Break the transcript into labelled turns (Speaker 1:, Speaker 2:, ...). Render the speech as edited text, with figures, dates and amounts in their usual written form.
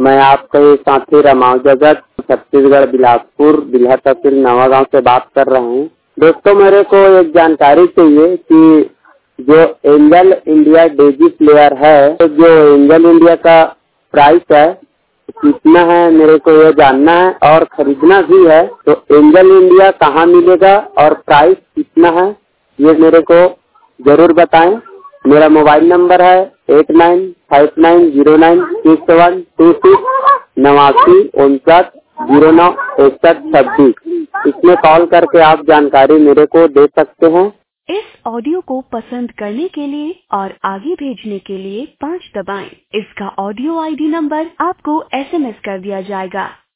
Speaker 1: मैं आपका ये साथी रमाव जगत छत्तीसगढ़ बिलासपुर बिल्हा तहसील नवागांव से बात कर रहा हूँ। दोस्तों, मेरे को एक जानकारी चाहिए कि जो एंजल इंडिया डेजी प्लेयर है, तो जो एंजल इंडिया का प्राइस है कितना है, मेरे को ये जानना है और खरीदना भी है। तो एंजल इंडिया कहाँ मिलेगा और प्राइस कितना है, ये मेरे को जरूर बताएं। मेरा मोबाइल नंबर है 8959096126 8959096126। इसमें कॉल करके आप जानकारी मेरे को दे सकते हैं।
Speaker 2: इस ऑडियो को पसंद करने के लिए और आगे भेजने के लिए 5 दबाएं। इसका ऑडियो आईडी नंबर आपको SMS कर दिया जाएगा।